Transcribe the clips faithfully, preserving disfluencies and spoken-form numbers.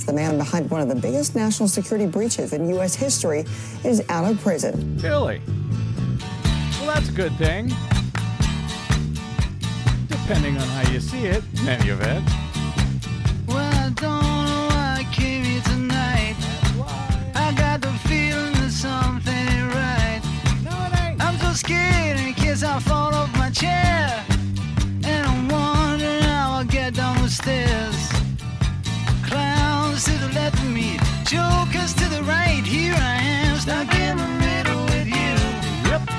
The man behind one of the biggest national security breaches in U S history is out of prison. Really? Well, that's a good thing. Depending on how you see it, in any event. Well, I don't know why I came here tonight. I got the feeling that something ain't right. No, it ain't. I'm so scared in case I fall off my chair. And I'm wondering how I'll get down the stairs. Clowns to the left of me, jokers to the right. Here I am, stuck in the middle with you. Yep.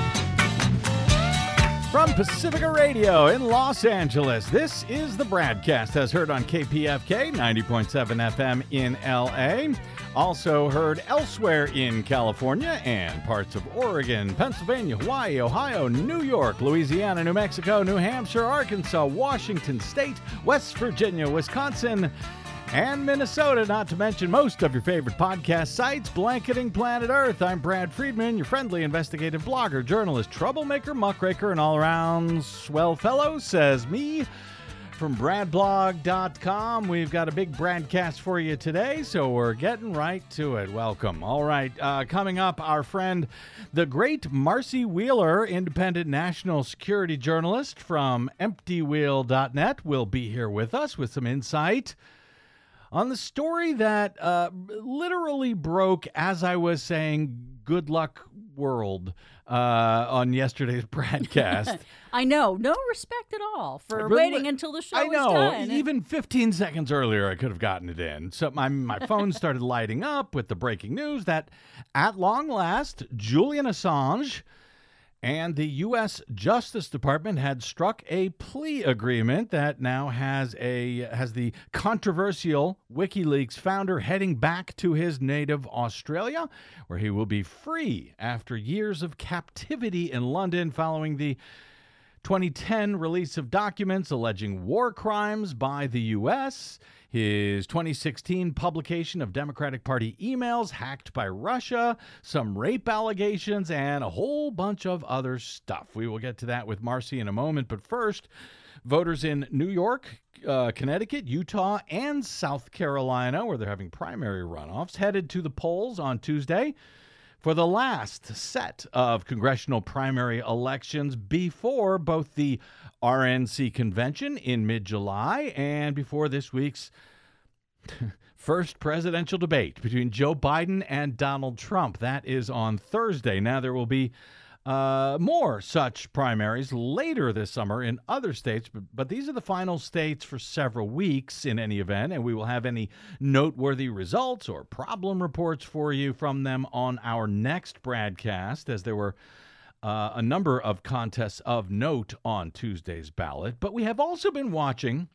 From Pacifica Radio in Los Angeles, this is the Bradcast, as heard on K P F K ninety point seven F M in L A. Also heard elsewhere in California and parts of Oregon, Pennsylvania, Hawaii, Ohio, New York, Louisiana, New Mexico, New Hampshire, Arkansas, Washington State, West Virginia, Wisconsin, and Minnesota, not to mention most of your favorite podcast sites, blanketing planet Earth. I'm Brad Friedman, your friendly investigative blogger, journalist, troublemaker, muckraker, and all-around swell fellow, says me. From brad blog dot com, we've got a big Bradcast for you today, so we're getting right to it. Welcome. All right, uh, coming up, our friend, the great Marcy Wheeler, independent national security journalist from empty wheel dot net, will be here with us with some insight on the story that uh, literally broke as I was saying good luck world uh, on yesterday's Bradcast. I know. No respect at all for Really? waiting until the show I was know. done. Even fifteen seconds earlier, I could have gotten it in. So my, my phone started lighting up with the breaking news that at long last, Julian Assange and the U S Justice Department had struck a plea agreement that now has a has the controversial WikiLeaks founder heading back to his native Australia, where he will be free after years of captivity in London following the twenty ten release of documents alleging war crimes by the U S, his twenty sixteen publication of Democratic Party emails hacked by Russia, some rape allegations, and a whole bunch of other stuff. We will get to that with Marcy in a moment, but first, voters in New York, uh, Connecticut, Utah, and South Carolina, where they're having primary runoffs, headed to the polls on Tuesday for the last set of congressional primary elections before both the R N C convention in mid-July and before this week's first presidential debate between Joe Biden and Donald Trump. That is on Thursday. Now, there will be uh, more such primaries later this summer in other states, but, but these are the final states for several weeks in any event, and we will have any noteworthy results or problem reports for you from them on our next Bradcast, as there were uh, a number of contests of note on Tuesday's ballot. But we have also been watching,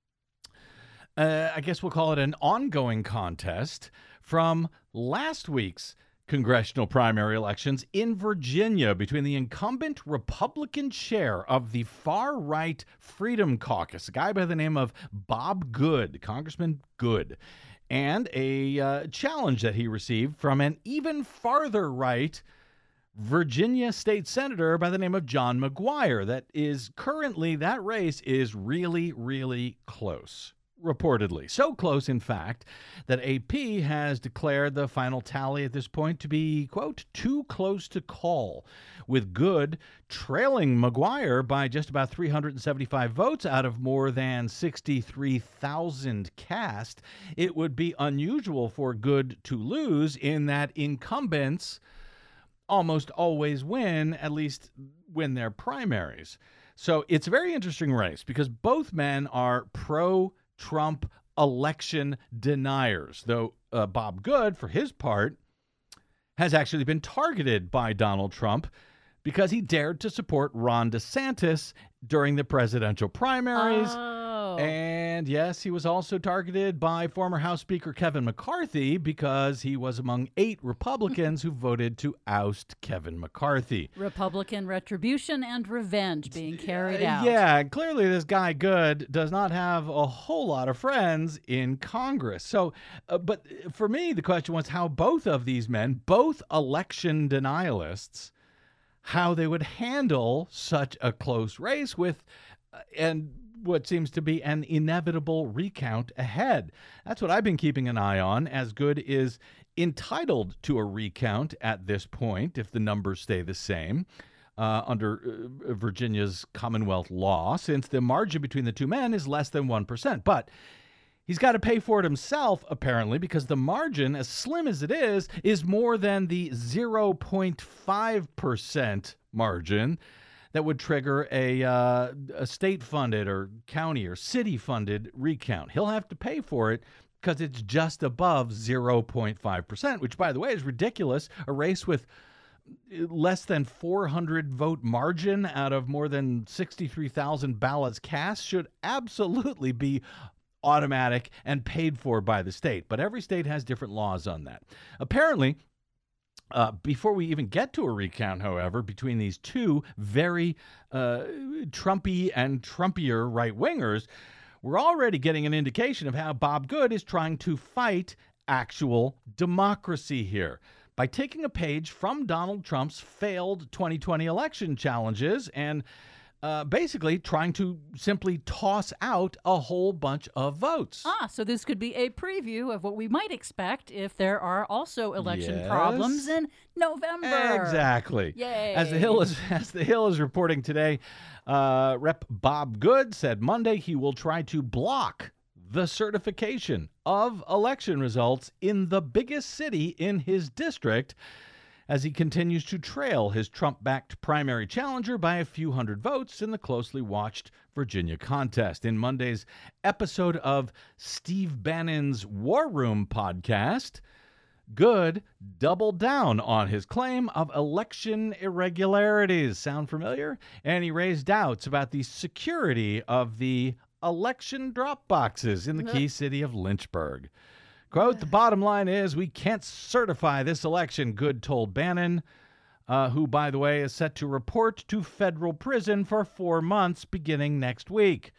uh, I guess we'll call it an ongoing contest from last week's congressional primary elections in Virginia between the incumbent Republican chair of the far-right Freedom Caucus, a guy by the name of Bob Good, Congressman Good, and a uh, challenge that he received from an even farther right Virginia state senator by the name of John McGuire. That is currently, that race is really, really close. Reportedly. So close, in fact, that A P has declared the final tally at this point to be, quote, too close to call, with Good trailing McGuire by just about three hundred seventy-five votes out of more than sixty-three thousand cast. It would be unusual for Good to lose in that incumbents almost always win, at least win their primaries. So it's a very interesting race because both men are pro Trump election deniers, though uh, Bob Good, for his part, has actually been targeted by Donald Trump because he dared to support Ron DeSantis during the presidential primaries. Oh. And yes, he was also targeted by former House Speaker Kevin McCarthy because he was among eight Republicans who voted to oust Kevin McCarthy. Republican retribution and revenge being carried out. Yeah, clearly this guy Good does not have a whole lot of friends in Congress. So, uh, but for me, the question was how both of these men, both election denialists, how they would handle such a close race with, uh, and what seems to be an inevitable recount ahead. That's what I've been keeping an eye on, as Good is entitled to a recount at this point if the numbers stay the same uh, under uh, Virginia's Commonwealth law, since the margin between the two men is less than one percent. But he's got to pay for it himself, apparently, because the margin, as slim as it is, is more than the zero point five percent margin that would trigger a, uh, a state-funded or county or city-funded recount. He'll have to pay for it because it's just above zero point five percent, which, by the way, is ridiculous. A race with less than four hundred vote margin out of more than sixty-three thousand ballots cast should absolutely be automatic and paid for by the state. But every state has different laws on that. Apparently, Uh, before we even get to a recount, however, between these two very uh, Trumpy and Trumpier right-wingers, we're already getting an indication of how Bob Good is trying to fight actual democracy here by taking a page from Donald Trump's failed twenty twenty election challenges and Uh, basically trying to simply toss out a whole bunch of votes. Ah, so this could be a preview of what we might expect if there are also election Yes. problems in November. Exactly. Yay. As the Hill is as the Hill is reporting today, uh, Rep Bob Good said Monday he will try to block the certification of election results in the biggest city in his district, as he continues to trail his Trump-backed primary challenger by a few hundred votes in the closely watched Virginia contest. In Monday's episode of Steve Bannon's War Room podcast, Good doubled down on his claim of election irregularities. Sound familiar? And he raised doubts about the security of the election drop boxes in the key city of Lynchburg. Quote, the bottom line is we can't certify this election, Good told Bannon, uh, who, by the way, is set to report to federal prison for four months beginning next week.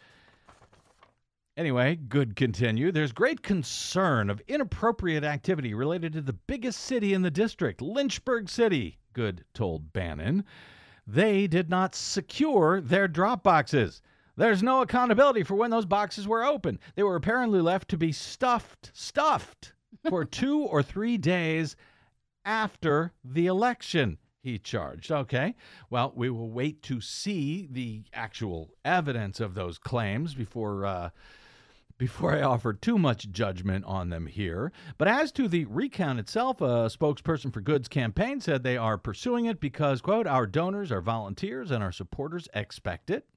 Anyway, Good continued, there's great concern of inappropriate activity related to the biggest city in the district, Lynchburg City, Good told Bannon. They did not secure their drop boxes. There's no accountability for when those boxes were open. They were apparently left to be stuffed, stuffed for two or three days after the election, he charged. Okay, well, we will wait to see the actual evidence of those claims before uh, before I offer too much judgment on them here. But as to the recount itself, a spokesperson for Good's campaign said they are pursuing it because, quote, our donors, our volunteers, and our supporters expect it.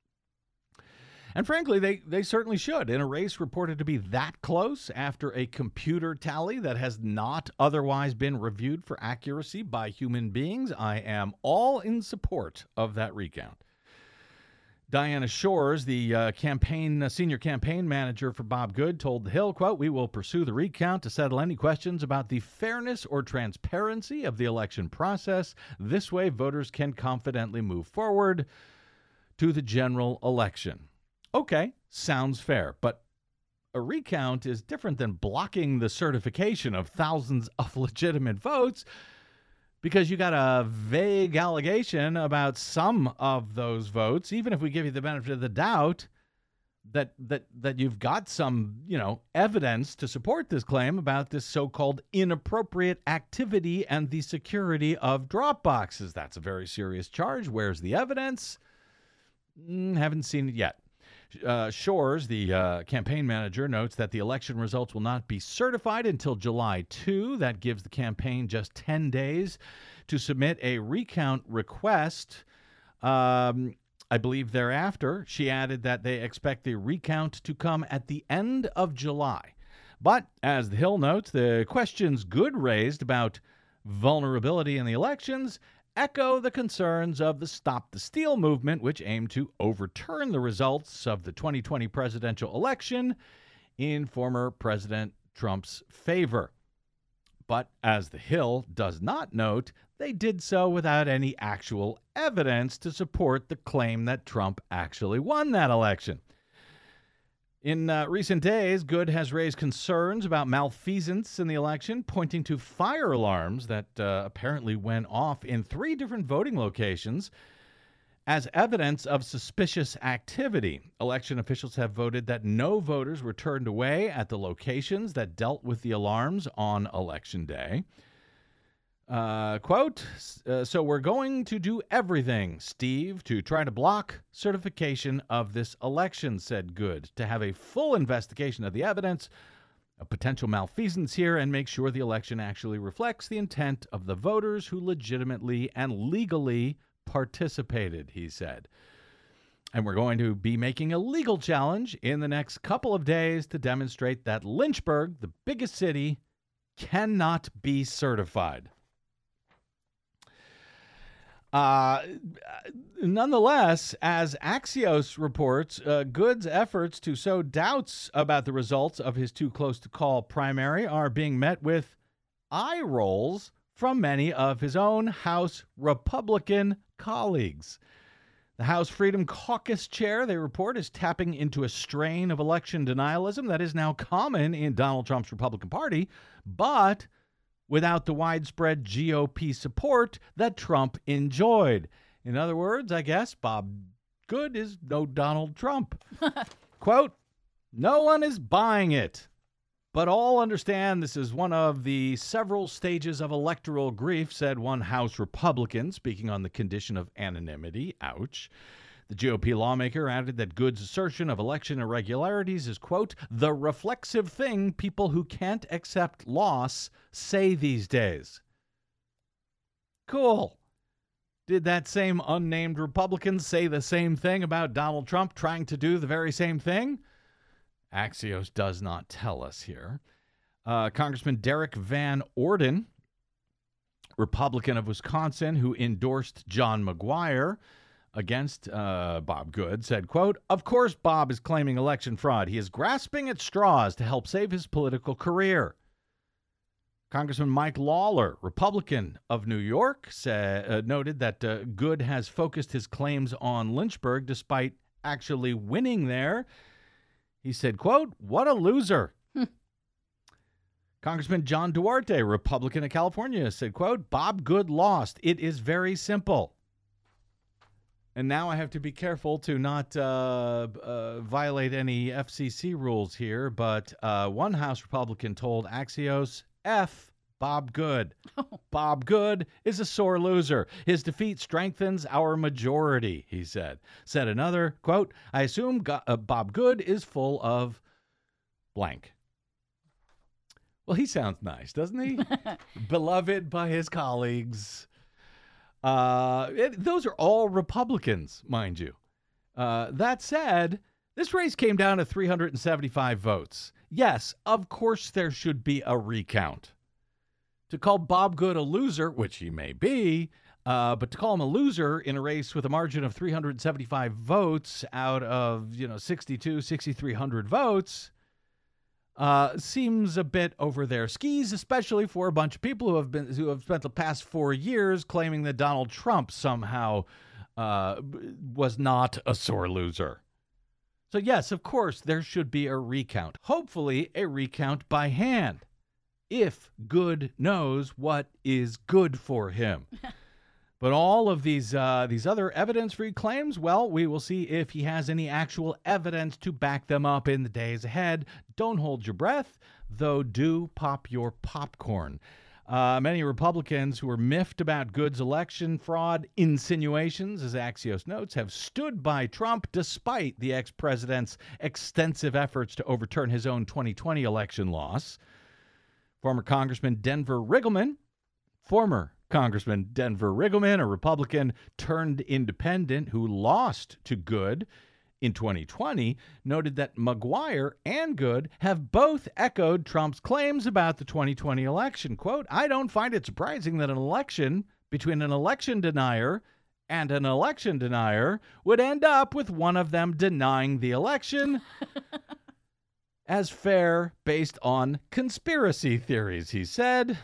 And frankly, they, they certainly should. In a race reported to be that close after a computer tally that has not otherwise been reviewed for accuracy by human beings, I am all in support of that recount. Diana Shores, the uh, campaign uh, senior campaign manager for Bob Good, told The Hill, quote, we will pursue the recount to settle any questions about the fairness or transparency of the election process. This way, voters can confidently move forward to the general election. Okay, sounds fair, but a recount is different than blocking the certification of thousands of legitimate votes because you got a vague allegation about some of those votes, even if we give you the benefit of the doubt that that that you've got some, you know, evidence to support this claim about this so-called inappropriate activity and the security of drop boxes. That's a very serious charge. Where's the evidence? Mm, haven't seen it yet. Uh, Shores, the uh, campaign manager, notes that the election results will not be certified until July second. That gives the campaign just ten days to submit a recount request. Um, I believe thereafter, she added that they expect the recount to come at the end of July. But, as The Hill notes, the questions Good raised about vulnerability in the elections echo the concerns of the Stop the Steal movement, which aimed to overturn the results of the twenty twenty presidential election in former President Trump's favor. But as The Hill does not note, they did so without any actual evidence to support the claim that Trump actually won that election. In uh, recent days, Good has raised concerns about malfeasance in the election, pointing to fire alarms that uh, apparently went off in three different voting locations as evidence of suspicious activity. Election officials have voted that no voters were turned away at the locations that dealt with the alarms on Election Day. Uh, quote, uh, so we're going to do everything, Steve, to try to block certification of this election, said Good, to have a full investigation of the evidence of potential malfeasance here and make sure the election actually reflects the intent of the voters who legitimately and legally participated, he said. And we're going to be making a legal challenge in the next couple of days to demonstrate that Lynchburg, the biggest city, cannot be certified. Uh, nonetheless, as Axios reports, uh, Good's efforts to sow doubts about the results of his too close to call primary are being met with eye rolls from many of his own House Republican colleagues. The House Freedom Caucus chair, they report, is tapping into a strain of election denialism that is now common in Donald Trump's Republican Party, but without the widespread G O P support that Trump enjoyed. In other words, I guess Bob Good is no Donald Trump. Quote, no one is buying it, but all understand this is one of the several stages of electoral grief, said one House Republican, speaking on the condition of anonymity. Ouch. The G O P lawmaker added that Good's assertion of election irregularities is, quote, the reflexive thing people who can't accept loss say these days. Cool. Did that same unnamed Republican say the same thing about Donald Trump trying to do the very same thing? Axios does not tell us here. Uh, Congressman Derek Van Orden, Republican of Wisconsin, who endorsed John McGuire against uh, Bob Good, said, quote, of course Bob is claiming election fraud. He is grasping at straws to help save his political career. Congressman Mike Lawler, Republican of New York, say, uh, noted that uh, Good has focused his claims on Lynchburg despite actually winning there. He said, quote, what a loser. Congressman John Duarte, Republican of California, said, quote, Bob Good lost. It is very simple. And now I have to be careful to not uh, uh, violate any F C C rules here, but uh, one House Republican told Axios, F Bob Good. Oh. Bob Good is a sore loser. His defeat strengthens our majority, he said. Said another, quote, I assume Go- uh, Bob Good is full of blank. Well, he sounds nice, doesn't he? Beloved by his colleagues. Uh, it, those are all Republicans, mind you. Uh, that said, this race came down to three hundred seventy-five votes. Yes, of course there should be a recount. To call Bob Good a loser, which he may be, uh, but to call him a loser in a race with a margin of three hundred seventy-five votes out of, you know, sixty-two, sixty-three hundred votes, Uh, seems a bit over their skis, especially for a bunch of people who have been who have spent the past four years claiming that Donald Trump somehow uh, was not a sore loser. So yes, of course, there should be a recount. Hopefully, a recount by hand, if Good knows what is good for him. But all of these uh, these other evidence-free claims, well, we will see if he has any actual evidence to back them up in the days ahead. Don't hold your breath, though do pop your popcorn. Uh, many Republicans who are miffed about Good's election fraud insinuations, as Axios notes, have stood by Trump despite the ex-president's extensive efforts to overturn his own twenty twenty election loss. Former Congressman Denver Riggleman, former Congressman Denver Riggleman, a Republican turned independent who lost to Good in twenty twenty, noted that McGuire and Good have both echoed Trump's claims about the twenty twenty election. Quote, I don't find it surprising that an election between an election denier and an election denier would end up with one of them denying the election as fair based on conspiracy theories, he said.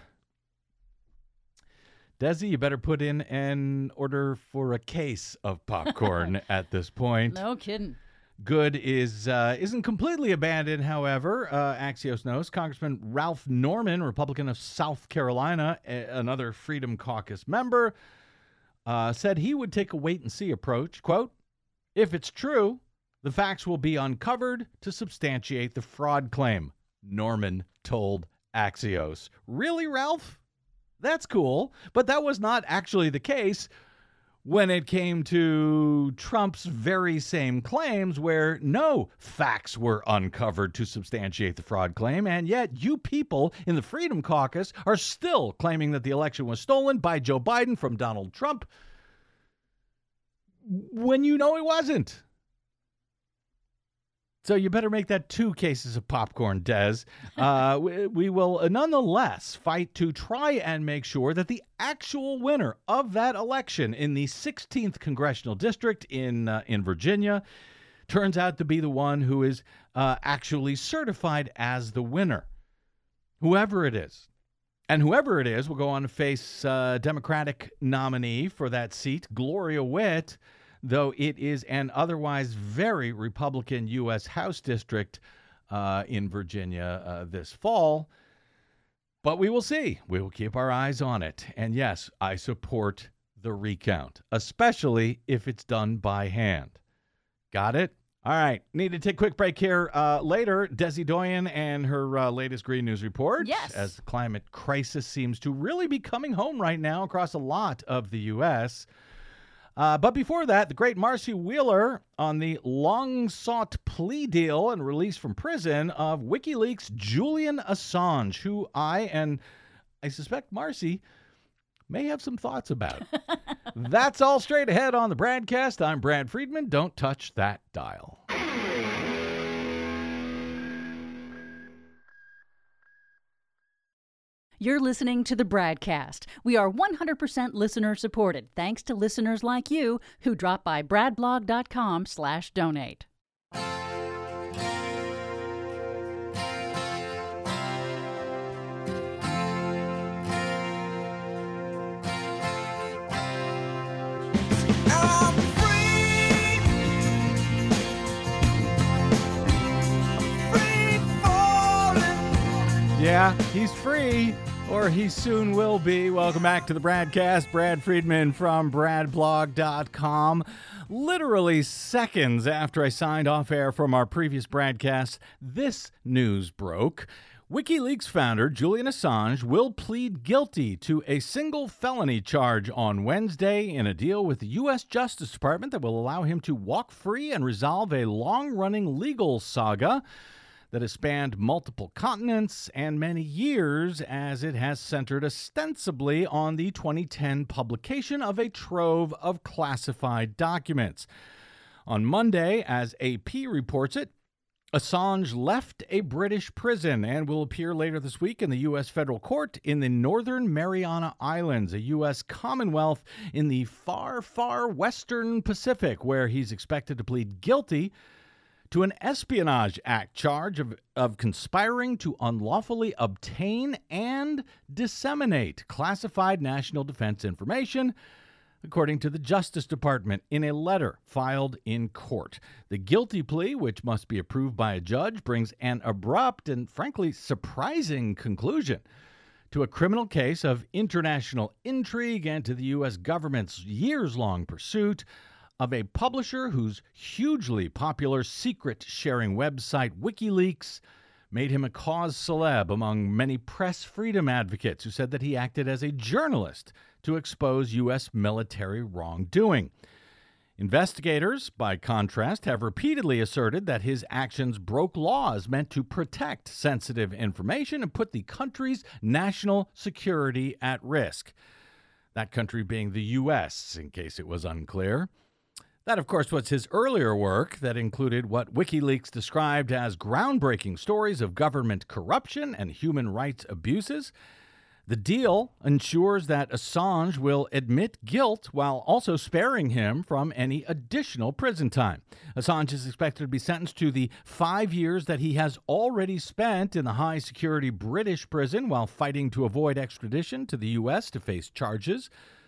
Desi, you better put in an order for a case of popcorn at this point. No kidding. Good is, uh, isn't completely abandoned, however. Uh, Axios knows Congressman Ralph Norman, Republican of South Carolina, a- another Freedom Caucus member, uh, said he would take a wait-and-see approach. Quote, if it's true, the facts will be uncovered to substantiate the fraud claim, Norman told Axios. Really, Ralph? That's cool, but that was not actually the case when it came to Trump's very same claims where no facts were uncovered to substantiate the fraud claim, and yet you people in the Freedom Caucus are still claiming that the election was stolen by Joe Biden from Donald Trump when you know it wasn't. So you better make that two cases of popcorn, Des. Uh, we, we will nonetheless fight to try and make sure that the actual winner of that election in the sixteenth Congressional District in uh, in Virginia turns out to be the one who is uh, actually certified as the winner, whoever it is. And whoever it is will go on to face uh, Democratic nominee for that seat, Gloria Witt, though it is an otherwise very Republican U S House district uh, in Virginia uh, this fall. But we will see. We will keep our eyes on it. And yes, I support the recount, especially if it's done by hand. Got it? All right. Need to take a quick break here. Uh, later, Desi Doyen and her uh, latest Green News report. Yes. As the climate crisis seems to really be coming home right now across a lot of the U S Uh, but before that, the great Marcy Wheeler on the long-sought plea deal and release from prison of WikiLeaks' Julian Assange, who I, and I suspect Marcy, may have some thoughts about. That's all straight ahead on the Bradcast. I'm Brad Friedman. Don't touch that dial. You're listening to the Bradcast. We are one hundred percent listener supported, thanks to listeners like you who drop by bradblog.com slash donate. Yeah, he's free, or he soon will be. Welcome back to the Bradcast. Brad Friedman from bradblog dot com. Literally seconds after I signed off air from our previous Bradcast, this news broke. WikiLeaks founder Julian Assange will plead guilty to a single felony charge on Wednesday in a deal with the U S Justice Department that will allow him to walk free and resolve a long-running legal saga that has spanned multiple continents and many years, as it has centered ostensibly on the twenty ten publication of a trove of classified documents. On Monday, as A P reports it, Assange left a British prison and will appear later this week in the U S federal court in the Northern Mariana Islands, a U S commonwealth in the far, far western Pacific, where he's expected to plead guilty to an Espionage Act charge of, of conspiring to unlawfully obtain and disseminate classified national defense information, according to the Justice Department in a letter filed in court. The guilty plea, which must be approved by a judge, brings an abrupt and frankly surprising conclusion to a criminal case of international intrigue and to the U S government's years-long pursuit of a publisher whose hugely popular secret-sharing website, WikiLeaks, made him a cause celeb among many press freedom advocates who said that he acted as a journalist to expose U S military wrongdoing. Investigators, by contrast, have repeatedly asserted that his actions broke laws meant to protect sensitive information and put the country's national security at risk. That country being the U S, in case it was unclear. That, of course, was his earlier work that included what WikiLeaks described as groundbreaking stories of government corruption and human rights abuses. The deal ensures that Assange will admit guilt while also sparing him from any additional prison time. Assange is expected to be sentenced to the five years that he has already spent in the high-security British prison while fighting to avoid extradition to the U S to face charges.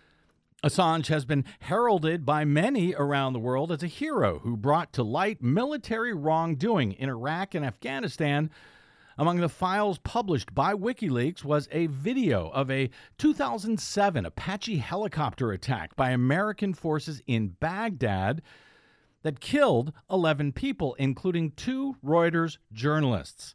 Assange has been heralded by many around the world as a hero who brought to light military wrongdoing in Iraq and Afghanistan Among the files published by WikiLeaks was a video of a two thousand seven Apache helicopter attack by American forces in Baghdad that killed eleven people, including two Reuters journalists.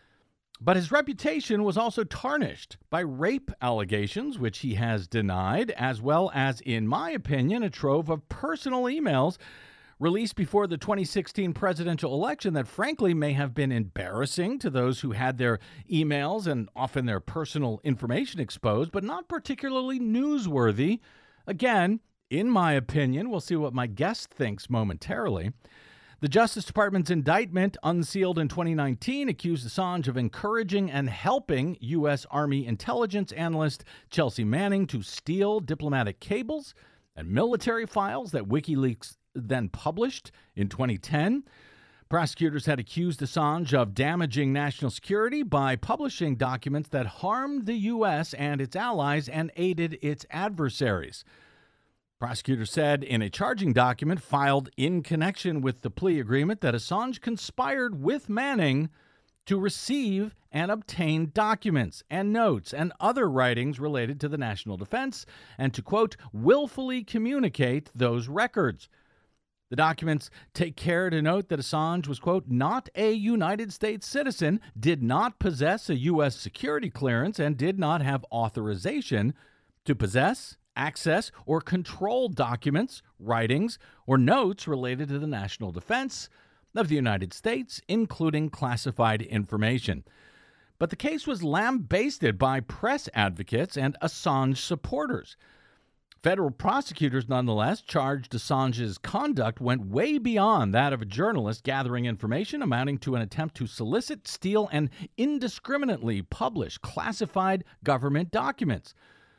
But his reputation was also tarnished by rape allegations, which he has denied, as well as, in my opinion, a trove of personal emails released before the twenty sixteen presidential election that frankly may have been embarrassing to those who had their emails and often their personal information exposed, but not particularly newsworthy. Again, in my opinion, we'll see what my guest thinks momentarily. The Justice Department's indictment, unsealed in twenty nineteen, accused Assange of encouraging and helping U S. Army intelligence analyst Chelsea Manning to steal diplomatic cables and military files that WikiLeaks then published in twenty ten. Prosecutors had accused Assange of damaging national security by publishing documents that harmed the U S and its allies and aided its adversaries. Prosecutors said in a charging document filed in connection with the plea agreement that Assange conspired with Manning to receive and obtain documents and notes and other writings related to the national defense and to, quote, willfully communicate those records. The documents take care to note that Assange was, quote, not a United States citizen, did not possess a U S security clearance, and did not have authorization to possess, access, or control documents, writings, or notes related to the national defense of the United States, including classified information. But the case was lambasted by press advocates and Assange supporters. Federal prosecutors, nonetheless, charged Assange's conduct went way beyond that of a journalist gathering information, amounting to an attempt to solicit, steal, and indiscriminately publish classified government documents.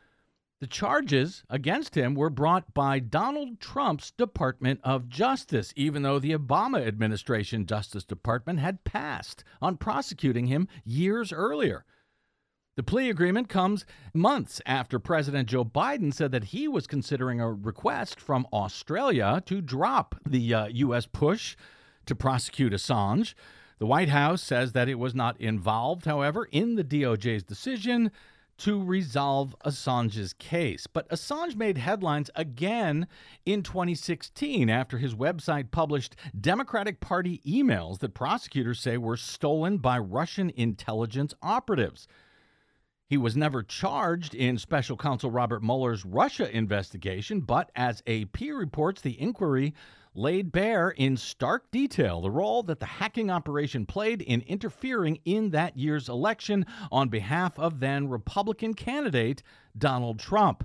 The charges against him were brought by Donald Trump's Department of Justice, even though the Obama administration Justice Department had passed on prosecuting him years earlier. The plea agreement comes months after President Joe Biden said that he was considering a request from Australia to drop the uh, U S push to prosecute Assange. The White House says that it was not involved, however, in the D O J's decision to resolve Assange's case. But Assange made headlines again in twenty sixteen after his website published Democratic Party emails that prosecutors say were stolen by Russian intelligence operatives. He was never charged in Special Counsel Robert Mueller's Russia investigation, but as A P reports, the inquiry laid bare in stark detail the role that the hacking operation played in interfering in that year's election on behalf of then Republican candidate Donald Trump.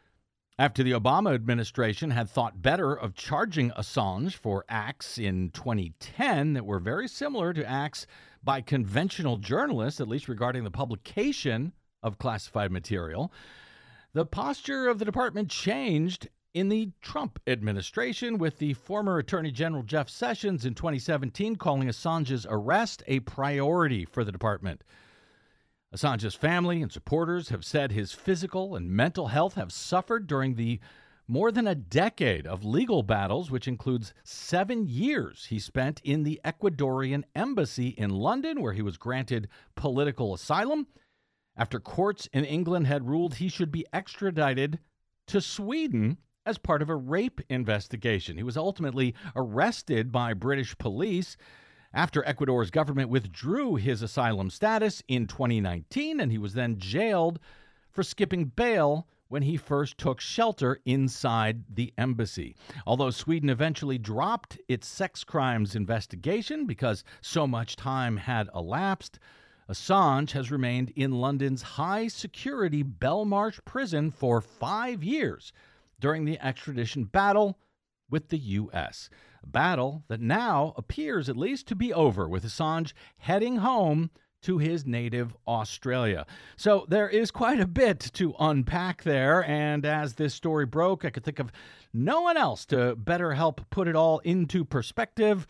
After the Obama administration had thought better of charging Assange for acts in twenty ten that were very similar to acts by conventional journalists, at least regarding the publication of classified material, the posture of the department changed in the Trump administration, with the former Attorney General Jeff Sessions in twenty seventeen calling Assange's arrest a priority for the department. Assange's family and supporters have said his physical and mental health have suffered during the more than a decade of legal battles, which includes seven years he spent in the Ecuadorian embassy in London, where he was granted political asylum after courts in England had ruled he should be extradited to Sweden as part of a rape investigation. He was ultimately arrested by British police after Ecuador's government withdrew his asylum status in twenty nineteen, and he was then jailed for skipping bail when he first took shelter inside the embassy. Although Sweden eventually dropped its sex crimes investigation because so much time had elapsed, Assange has remained in London's high-security Belmarsh prison for five years during the extradition battle with the U S, a battle that now appears at least to be over, with Assange heading home to his native Australia. So there is quite a bit to unpack there, and as this story broke, I could think of no one else to better help put it all into perspective.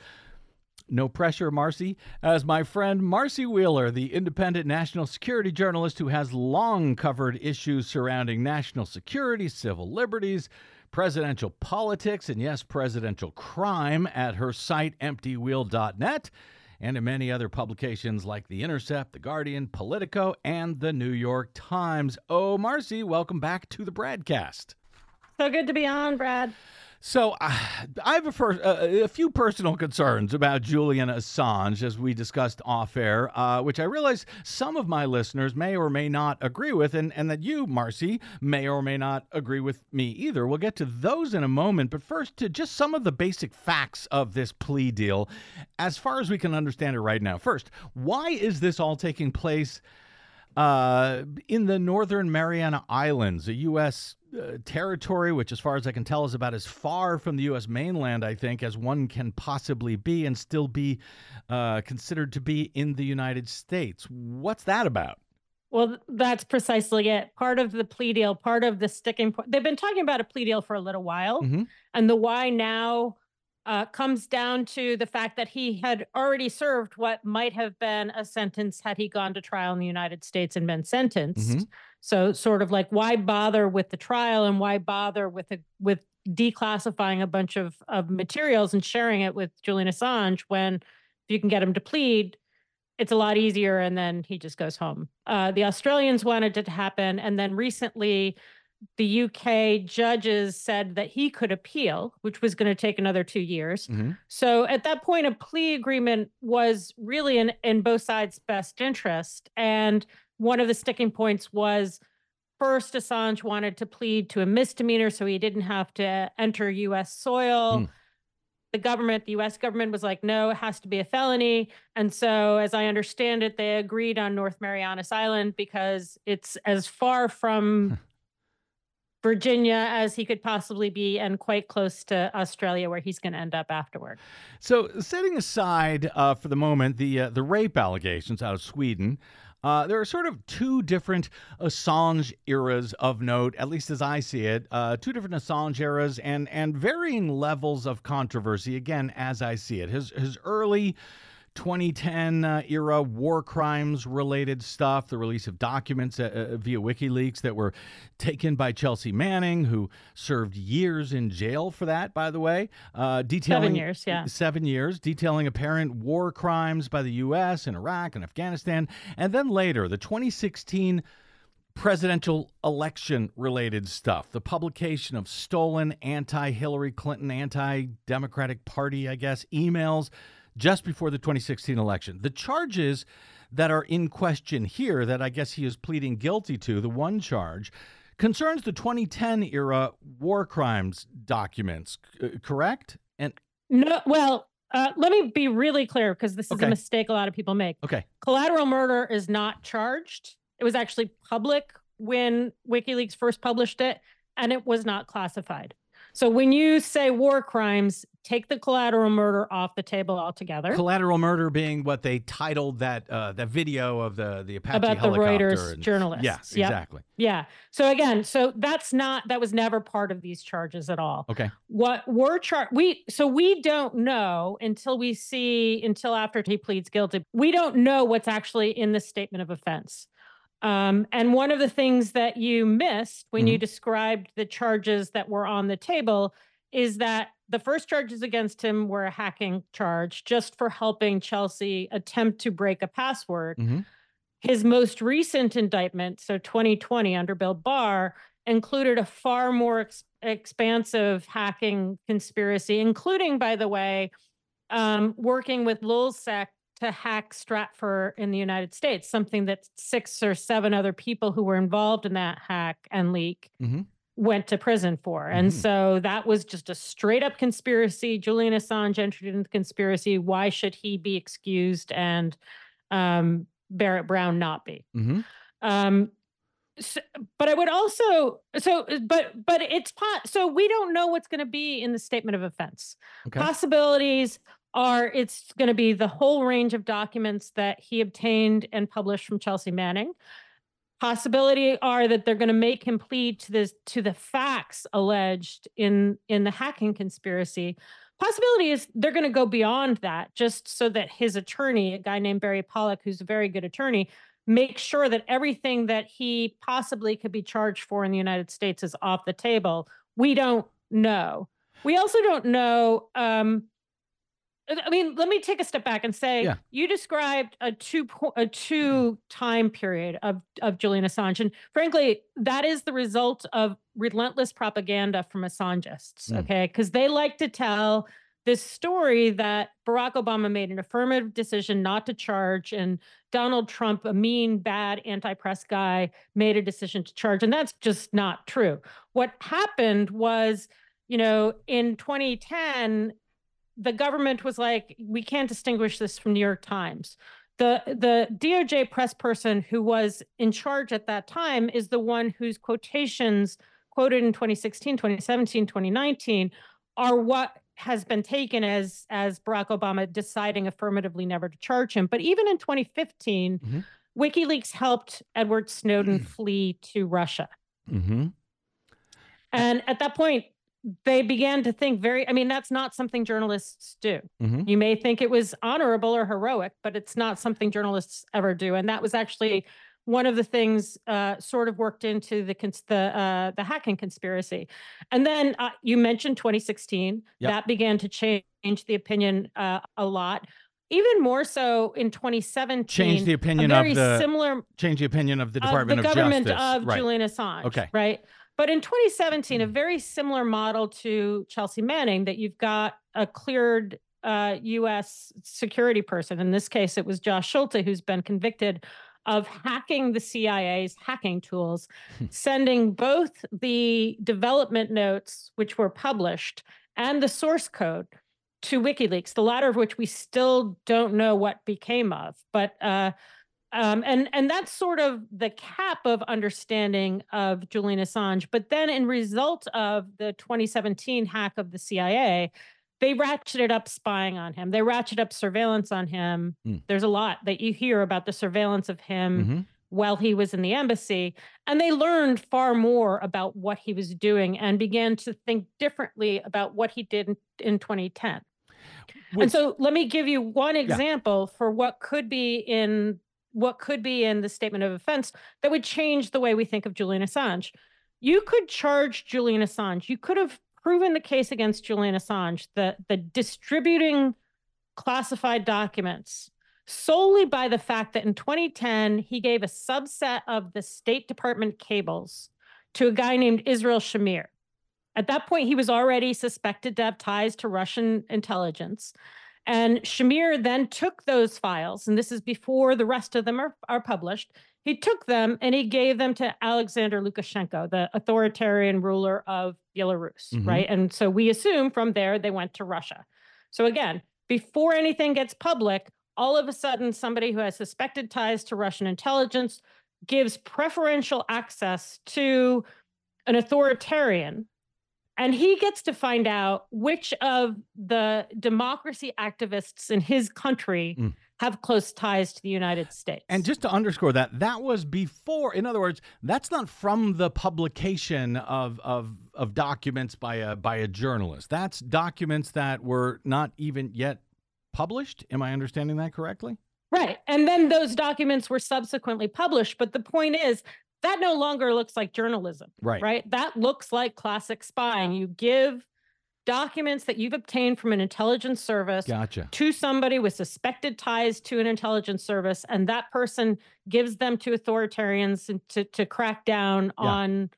No pressure, Marcy, as my friend Marcy Wheeler, the independent national security journalist who has long covered issues surrounding national security, civil liberties, presidential politics, and yes, presidential crime at her site empty wheel dot net, and in many other publications like The Intercept, The Guardian, Politico, and The New York Times. Oh, Marcy, welcome back to the Bradcast. So good to be on, Brad. So uh, I have a, first, uh, a few personal concerns about Julian Assange, as we discussed off air, uh, which I realize some of my listeners may or may not agree with, and, and that you, Marcy, may or may not agree with me either. We'll get to those in a moment, but first to just some of the basic facts of this plea deal, as far as we can understand it right now. First, why is this all taking place Uh, in the Northern Mariana Islands, a U S uh, territory, which as far as I can tell is about as far from the U S mainland, I think, as one can possibly be and still be uh, considered to be in the United States. What's that about? Well, that's precisely it. Part of the plea deal, part of the sticking point. They've been talking about a plea deal for a little while. Mm-hmm. And the why now uh, comes down to the fact that he had already served what might have been a sentence had he gone to trial in the United States and been sentenced. Mm-hmm. So sort of like, why bother with the trial and why bother with a, with declassifying a bunch of, of materials and sharing it with Julian Assange when if you can get him to plead, it's a lot easier, and then he just goes home. Uh, the Australians wanted it to happen, and then recently the U K judges said that he could appeal, which was going to take another two years. Mm-hmm. So at that point, a plea agreement was really in, in both sides' best interest. And one of the sticking points was, first, Assange wanted to plead to a misdemeanor so he didn't have to enter U S soil. Mm. The government, the U S government was like, no, it has to be a felony. And so as I understand it, they agreed on North Marianas Island because it's as far from Virginia as he could possibly be and quite close to Australia where he's going to end up afterward. So setting aside uh, for the moment the uh, the rape allegations out of Sweden, Uh, there are sort of two different Assange eras of note, at least as I see it, uh, two different Assange eras and and varying levels of controversy, again, as I see it. His, his early twenty ten uh, era war crimes related stuff, the release of documents uh, uh, via WikiLeaks that were taken by Chelsea Manning, who served years in jail for that, by the way. Uh, detailing, seven years, yeah. Seven years, detailing apparent war crimes by the U S in Iraq and Afghanistan. And then later, the twenty sixteen presidential election related stuff, the publication of stolen anti-Hillary Clinton, anti-Democratic Party, I guess, emails just before the twenty sixteen election. The charges that are in question here that I guess he is pleading guilty to, the one charge, concerns the twenty ten era war crimes documents, c- correct? And No, well, uh, let me be really clear because this is Okay. a mistake a lot of people make. okay, Collateral murder is not charged. It was actually public when WikiLeaks first published it, and it was not classified. So when you say war crimes, take the collateral murder off the table altogether. collateral murder being what they titled that uh, that video of the the Apache About the helicopter Reuters and- journalist. Yes, Yep. exactly. Yeah. So again, so that's not, that was never part of these charges at all. Okay. What we're char- we so we don't know until we see until after he pleads guilty. We don't know what's actually in the statement of offense. Um, and one of the things that you missed when you described the charges that were on the table is that the first charges against him were a hacking charge just for helping Chelsea attempt to break a password. Mhm. His most recent indictment, so twenty twenty under Bill Barr, included a far more ex- expansive hacking conspiracy, including, by the way, um, working with Lulzsec to hack Stratfor in the United States, something that six or seven other people who were involved in that hack and leak Mhm. went to prison for. And Mhm. so that was just a straight up conspiracy. Julian Assange entered into the conspiracy. Why should he be excused and um, Barrett Brown not be? Mhm. Um, so, but I would also, so, but, but it's, po- so we don't know what's going to be in the statement of offense. Okay. Possibilities are it's going to be the whole range of documents that he obtained and published from Chelsea Manning. Possibility are that they're going to make him plead to this to the facts alleged in in the hacking conspiracy. Possibility is they're going to go beyond that just so that his attorney, a guy named Barry Pollock, who's a very good attorney, makes sure that everything that he possibly could be charged for in the United States is off the table. We don't know. We also don't know. Um, I mean, let me take a step back and say, Yeah. you described a two po- a two time period of of Julian Assange, and frankly, that is the result of relentless propaganda from Assangists. Mm. Okay, because they like to tell this story that Barack Obama made an affirmative decision not to charge, and Donald Trump, a mean, bad anti-press guy, made a decision to charge, and that's just not true. What happened was, you know, in twenty ten, the government was like, we can't distinguish this from New York Times. The the D O J press person who was in charge at that time is the one whose quotations quoted in twenty sixteen, twenty seventeen, twenty nineteen are what has been taken as as Barack Obama deciding affirmatively never to charge him. But even in twenty fifteen, Mhm. WikiLeaks helped Edward Snowden flee to Russia. Mm-hmm. And at that point, they began to think very, I mean, that's not something journalists do. Mm-hmm. You may think it was honorable or heroic, but it's not something journalists ever do. And that was actually one of the things uh, sort of worked into the cons- the uh, the hacking conspiracy. And then uh, you mentioned twenty sixteen. Yep. That began to change the opinion uh, a lot. Even more so in twenty seventeen. Change the opinion a very of the similar change the opinion of the Department of the of government Justice. of right. Julian Assange. Okay. Right. But in twenty seventeen, a very similar model to Chelsea Manning, that you've got a cleared uh, U S security person. In this case, it was Josh Schulte, who's been convicted of hacking the C I A's hacking tools, sending both the development notes, which were published, and the source code to WikiLeaks, the latter of which we still don't know what became of. But uh, Um, and and that's sort of the cap of understanding of Julian Assange. But then, in result of the twenty seventeen hack of the C I A, they ratcheted up spying on him. They ratcheted up surveillance on him. Mm. There's a lot that you hear about the surveillance of him Mm-hmm. while he was in the embassy, and they learned far more about what he was doing and began to think differently about what he did in, in twenty ten. Which- and so, let me give you one example for what could be in. what could be in the statement of offense that would change the way we think of Julian Assange. You could charge Julian Assange. You could have proven the case against Julian Assange, that the distributing classified documents solely by the fact that in twenty ten, he gave a subset of the State Department cables to a guy named Israel Shamir. At that point, he was already suspected to have ties to Russian intelligence. And Shamir then took those files, and this is before the rest of them are, are published. He took them and he gave them to Alexander Lukashenko, the authoritarian ruler of Belarus, Mhm. right? And so we assume from there they went to Russia. So again, before anything gets public, all of a sudden somebody who has suspected ties to Russian intelligence gives preferential access to an authoritarian. And he gets to find out which of the democracy activists in his country Mm. have close ties to the United States. And just to underscore that, that was before, in other words, that's not from the publication of of, of documents by a by a journalist. That's documents that were not even yet published. Am I understanding that correctly? Right. And then those documents were subsequently published. But the point is, that no longer looks like journalism, Right. right? That looks like classic spying. You give documents that you've obtained from an intelligence service Gotcha. to somebody with suspected ties to an intelligence service, and that person gives them to authoritarians and to, to crack down Yeah. on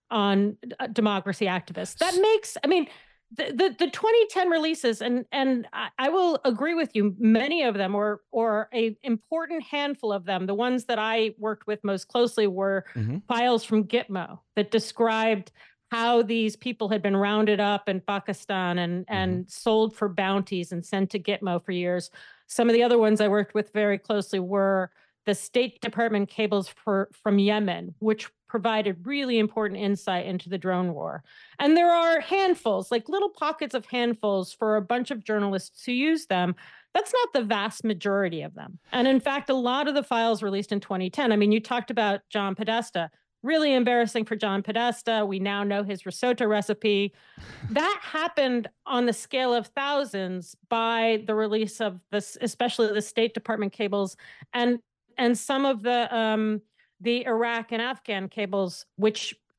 on uh, democracy activists. That makes, I mean, the, the, the twenty ten releases, and and I, I will agree with you, many of them, or or a important handful of them, the ones that I worked with most closely were Mhm. files from Gitmo that described how these people had been rounded up in Pakistan and and sold for bounties and sent to Gitmo for years. Some of the other ones I worked with very closely were the State Department cables for from Yemen, which provided really important insight into the drone war. And there are handfuls, like little pockets of handfuls for a bunch of journalists who use them. That's not the vast majority of them. And in fact, a lot of the files released in twenty ten, I mean, you talked about John Podesta. Really embarrassing for John Podesta. We now know his risotto recipe. That happened on the scale of thousands by the release of this, especially the State Department cables and and some of the um, the Iraq and Afghan cables, which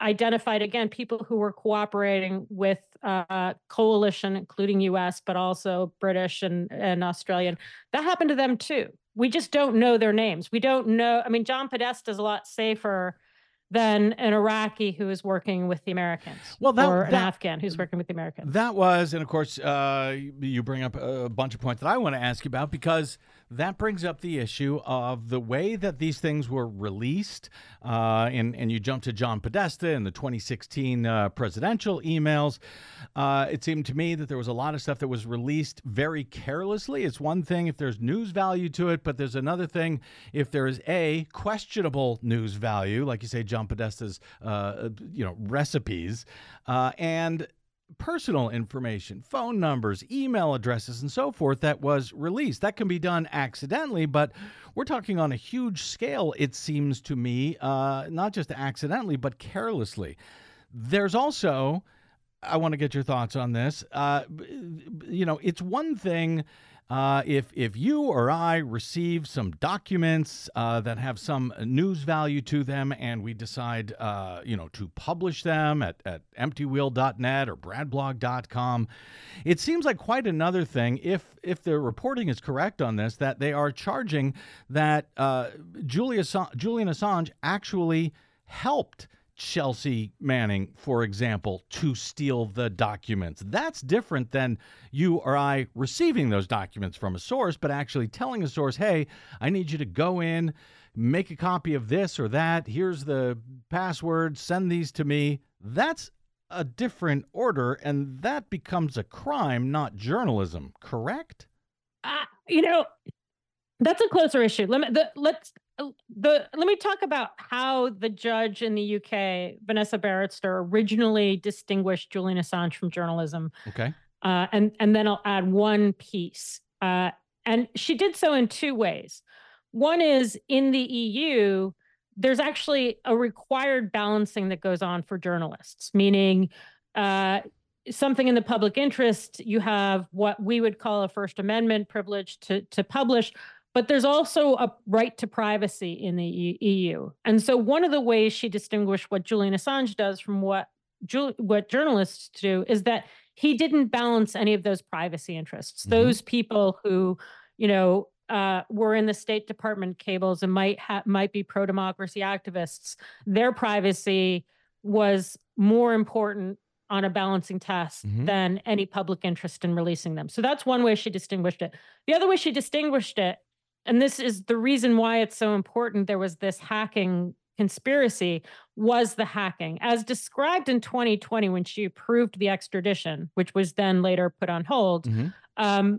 identified, again, people who were cooperating with uh, coalition, including U S, but also British and, and Australian. That happened to them too. We just don't know their names. We don't know. I mean, John Podesta is a lot safer than an Iraqi who is working with the Americans, well, that, or an that, Afghan who's working with the Americans. That was, and of course, uh, you bring up a bunch of points that I want to ask you about, because that brings up the issue of the way that these things were released. Uh, and, and you jump to John Podesta and the twenty sixteen uh, presidential emails. Uh, it seemed to me that there was a lot of stuff that was released very carelessly. It's one thing if there's news value to it, but there's another thing if there is a questionable news value, like you say, John Podesta's, uh, you know, recipes, uh, and personal information, phone numbers, email addresses, and so forth that was released. That can be done accidentally, but we're talking on a huge scale, it seems to me, uh, not just accidentally, but carelessly. There's also, I want to get your thoughts on this, uh, you know, it's one thing Uh, if if you or I receive some documents uh, that have some news value to them, and we decide, uh, you know, to publish them at, at empty wheel dot net or brad blog dot com, it seems like quite another thing, if if the reporting is correct on this, that they are charging that uh, Julia, Julian Assange actually helped Chelsea Manning, for example, to steal the documents. That's different than you or I receiving those documents from a source, but actually telling a source, hey, I need you to go in, make a copy of this or that. Here's the password, send these to me. That's a different order, and that becomes a crime, not journalism, correct? Uh, you know, that's a closer issue. Let me, the, let's, The, let me talk about how the judge in the U K, Vanessa Barrister, originally distinguished Julian Assange from journalism. Okay. Uh, and, and then I'll add one piece. Uh, and she did so in two ways. One is, in the E U, there's actually a required balancing that goes on for journalists, meaning uh, something in the public interest, you have what we would call a First Amendment privilege to, to publish. But there's also a right to privacy in the E U. And so one of the ways she distinguished what Julian Assange does from what Jul- what journalists do is that he didn't balance any of those privacy interests. Mm-hmm. Those people who, you know, uh, were in the State Department cables and might ha- might be pro-democracy activists, their privacy was more important on a balancing test mm-hmm. than any public interest in releasing them. So that's one way she distinguished it. The other way she distinguished it, and this is the reason why it's so important, there was this hacking conspiracy, was the hacking. As described in twenty twenty, when she approved the extradition, which was then later put on hold, mm-hmm. um,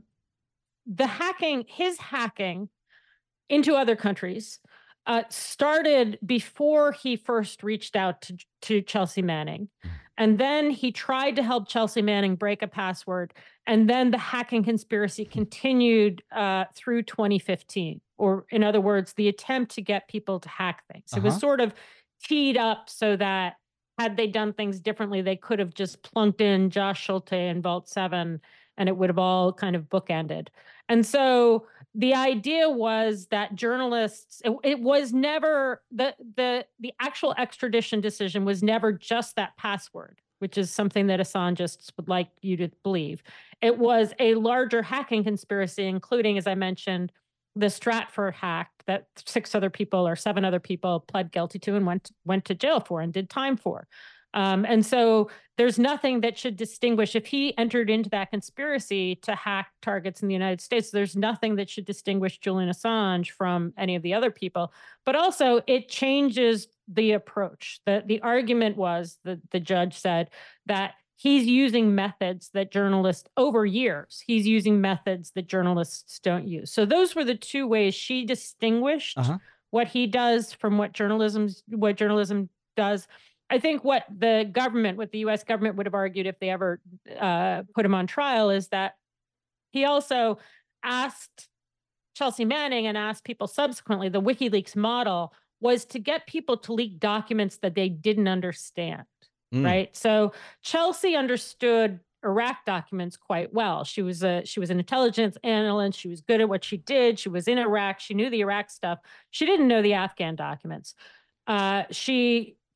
the hacking, his hacking into other countries uh, started before he first reached out to, to Chelsea Manning. And then he tried to help Chelsea Manning break a password. And then the hacking conspiracy continued uh, through twenty fifteen, or in other words, the attempt to get people to hack things. Uh-huh. It was sort of teed up so that had they done things differently, they could have just plunked in Josh Schulte and Vault seven, and it would have all kind of bookended. And so the idea was that journalists, it, it was never, the, the, the actual extradition decision was never just that password, which is something that Assangists would like you to believe. It was a larger hacking conspiracy, including, as I mentioned, the Stratford hack that six other people or seven other people pled guilty to and went, went to jail for and did time for. Um, and so there's nothing that should distinguish, if he entered into that conspiracy to hack targets in the United States, there's nothing that should distinguish Julian Assange from any of the other people. But also it changes the approach. The, the argument was that the judge said that he's using methods that journalists, over years, he's using methods that journalists don't use. So those were the two ways she distinguished uh-huh. what he does from what journalism, what journalism does. I think what the government, what the U S government would have argued if they ever uh, put him on trial, is that he also asked Chelsea Manning and asked people subsequently, the WikiLeaks model was to get people to leak documents that they didn't understand, mm. right? So Chelsea understood Iraq documents quite well. She was a she was an intelligence analyst. She was good at what she did. She was in Iraq. She knew the Iraq stuff. She didn't know the Afghan documents. Uh, she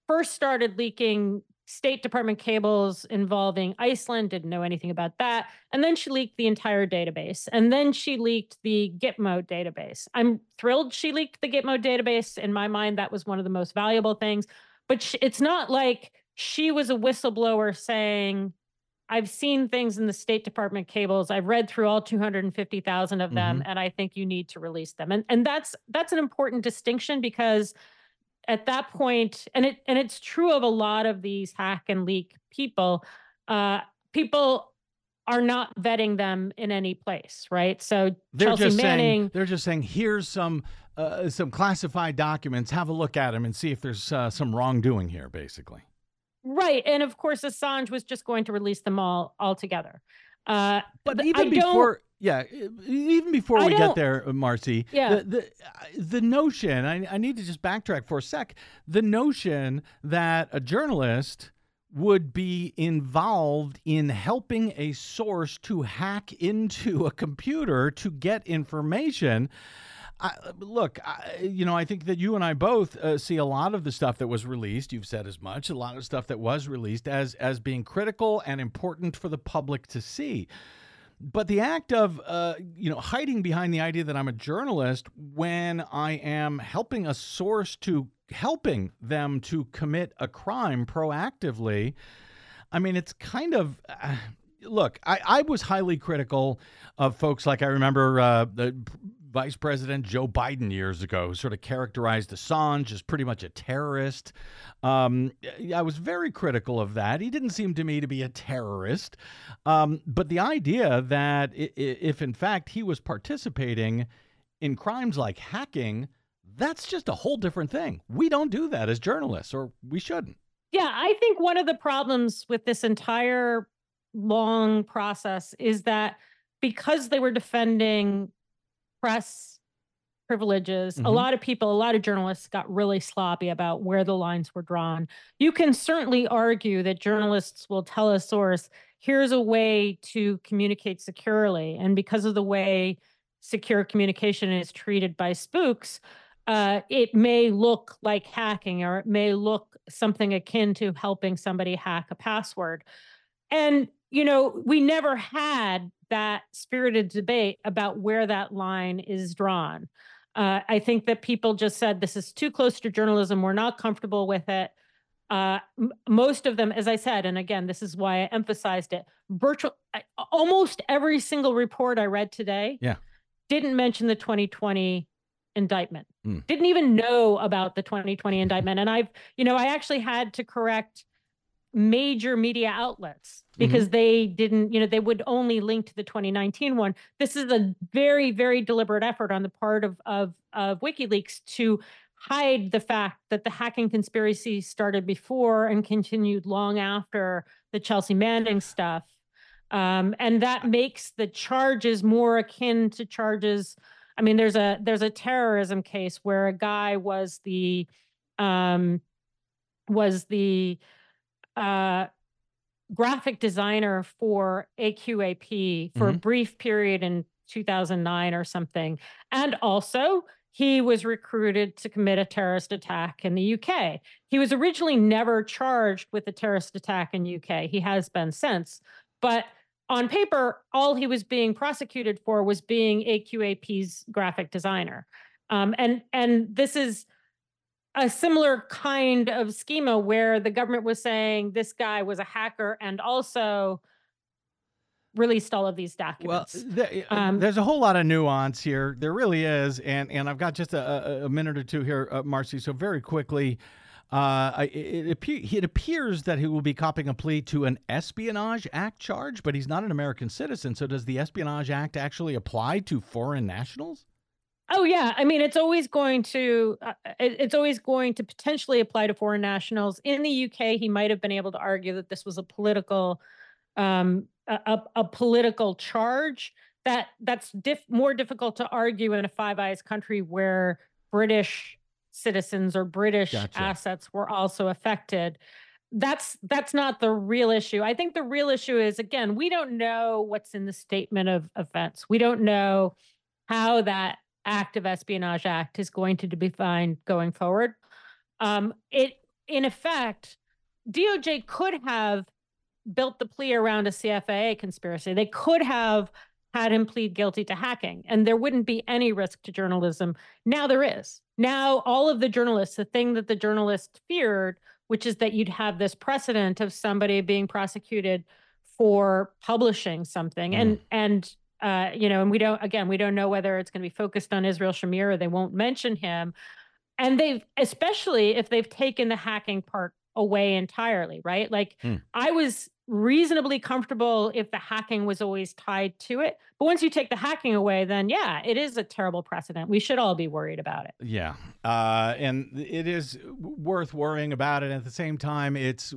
first started leaking State Department cables involving Iceland, didn't know anything about that. And then she leaked the entire database. And then she leaked the Gitmo database. I'm thrilled she leaked the Gitmo database. In my mind, that was one of the most valuable things. But sh- it's not like she was a whistleblower saying, I've seen things in the State Department cables. I've read through all two hundred fifty thousand of them, Mhm. and I think you need to release them. And and that's that's an important distinction, because at that point, and it and it's true of a lot of these hack and leak people, uh, people are not vetting them in any place, right? So They're Chelsea just Manning, saying they're just saying here's some uh, some classified documents. Have a look at them and see if there's uh, some wrongdoing here, basically. right? And of course, Assange was just going to release them all altogether. Uh, But th- even I don't- before, yeah, e- even before I we get don't- there, uh, Marcy, Yeah. the the, uh, the notion, I, I need to just backtrack for a sec. The notion that a journalist would be involved in helping a source to hack into a computer to get information. I, look, I, you know, I think that you and I both uh, see a lot of the stuff that was released. You've said as much. A lot of stuff that was released as as being critical and important for the public to see. But the act of, uh, you know, hiding behind the idea that I'm a journalist when I am helping a source to helping them to commit a crime proactively, I mean, it's kind of. Uh, Look, I, I was highly critical of folks like I remember uh, the Vice President Joe Biden years ago sort of characterized Assange as pretty much a terrorist. Um, I was very critical of that. He didn't seem to me to be a terrorist. Um, but the idea that i- i- if in fact he was participating in crimes like hacking, that's just a whole different thing. We don't do that as journalists, or we shouldn't. Yeah, I think one of the problems with this entire long process is that because they were defending press privileges, a Mhm. lot of people, a lot of journalists got really sloppy about where the lines were drawn. You can certainly argue that journalists will tell a source, here's a way to communicate securely. And because of the way secure communication is treated by spooks, uh, it may look like hacking, or it may look something akin to helping somebody hack a password. And, you know, we never had that spirited debate about where that line is drawn. Uh, I think that people just said, this is too close to journalism. We're not comfortable with it. Uh, m- most of them, as I said, and again, this is why I emphasized it, virtual, I- almost every single report I read today Yeah. didn't mention the twenty twenty indictment. Hmm. Didn't even know about the twenty twenty indictment. And I've, you know, I actually had to correct major media outlets because they didn't, you know, they would only link to the twenty nineteen one. This is a very, very deliberate effort on the part of of of WikiLeaks to hide the fact that the hacking conspiracy started before and continued long after the Chelsea Manning stuff. Um, and that makes the charges more akin to charges. I mean, there's a there's a terrorism case where a guy was the um, was the uh, graphic designer for A Q A P for a Mhm. brief period in two thousand nine or something. And also, he was recruited to commit a terrorist attack in the U K. He was originally never charged with a terrorist attack in U K. He has been since. But on paper, all he was being prosecuted for was being A Q A P's graphic designer. Um, and and this is a similar kind of schema where the government was saying this guy was a hacker and also released all of these Well, documents. there, Um, there's a whole lot of nuance here. There really is, and and I've got just a, a, a minute or two here, uh, Marcy. So very quickly, uh, I- it, it, appe- it appears that he will be copping a plea to an Espionage Act charge, but he's not an American citizen. So does the Espionage Act actually apply to foreign nationals? Oh yeah, I mean it's always going to uh, it- it's always going to potentially apply to foreign nationals. In the U K, he might have been able to argue that this was a political um, a, a, a political charge. That that's diff, more difficult to argue in a Five Eyes country where British citizens or British Gotcha. assets were also affected. That's that's not the real issue. I think the real issue is, again, we don't know what's in the statement of offense. We don't know how that active Espionage Act is going to be defined going forward. Um, it in effect, D O J could have built the plea around a C F A A conspiracy. They could have had him plead guilty to hacking, and there wouldn't be any risk to journalism. Now there is. Now all of the journalists, the thing that the journalists feared, which is that you'd have this precedent of somebody being prosecuted for publishing something. Mm. And, and uh, you know, and we don't, again, we don't know whether it's going to be focused on Israel Shamir or they won't mention him. And they've, especially if they've taken the hacking part away entirely, right? Like mm. I was reasonably comfortable if the hacking was always tied to it. But once you take the hacking away, then yeah, it is a terrible precedent. We should all be worried about it. Yeah. Uh, and it is worth worrying about it. At the same time, it's,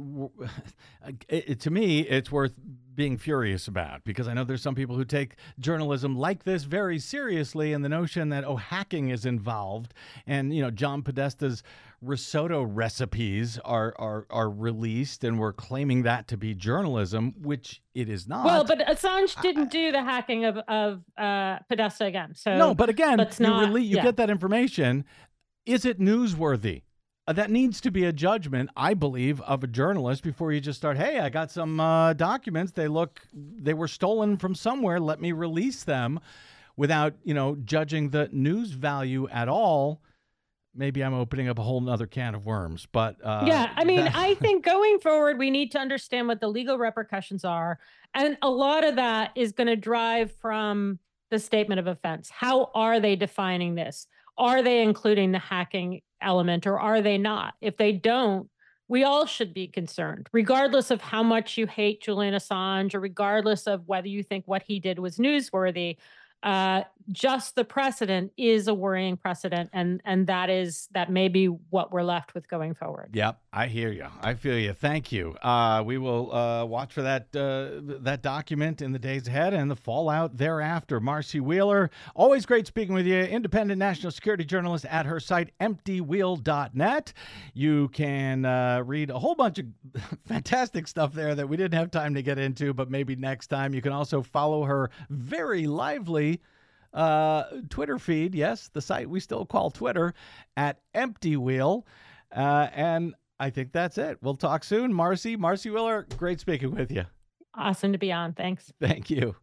it, to me, it's worth being furious about, because I know there's some people who take journalism like this very seriously, and the notion that, oh, hacking is involved. And, you know, John Podesta's risotto recipes are, are, are released, and we're claiming that to be journalism, which it is not. Well, but Assange didn't do the hacking of, of uh, Podesta again. So no, but again, but you, not, rele- you yeah. get that information. Is it newsworthy? Uh, that needs to be a judgment, I believe, of a journalist before you just start, hey, I got some uh, documents. They look, they were stolen from somewhere. Let me release them, without, you know, judging the news value at all. Maybe I'm opening up a whole nother can of worms, but uh, yeah, I mean, that... I think going forward, we need to understand what the legal repercussions are. And a lot of that is going to drive from the statement of offense. How are they defining this? Are they including the hacking element, or are they not? If they don't, we all should be concerned, regardless of how much you hate Julian Assange, or regardless of whether you think what he did was newsworthy. Uh, just the precedent is a worrying precedent, and and that is that may be what we're left with going forward. Yep, I hear you. I feel you. Thank you. Uh, we will uh, watch for that uh, that document in the days ahead and the fallout thereafter. Marcy Wheeler, always great speaking with you. Independent national security journalist at her site, empty wheel dot net. You can uh, read a whole bunch of fantastic stuff there that we didn't have time to get into, but maybe next time. You can also follow her very lively uh, Twitter feed. Yes, the site we still call Twitter, at Empty Wheel. Uh, and I think that's it. We'll talk soon. Marcy, Marcy Wheeler, great speaking with you. Awesome to be on. Thanks. Thank you.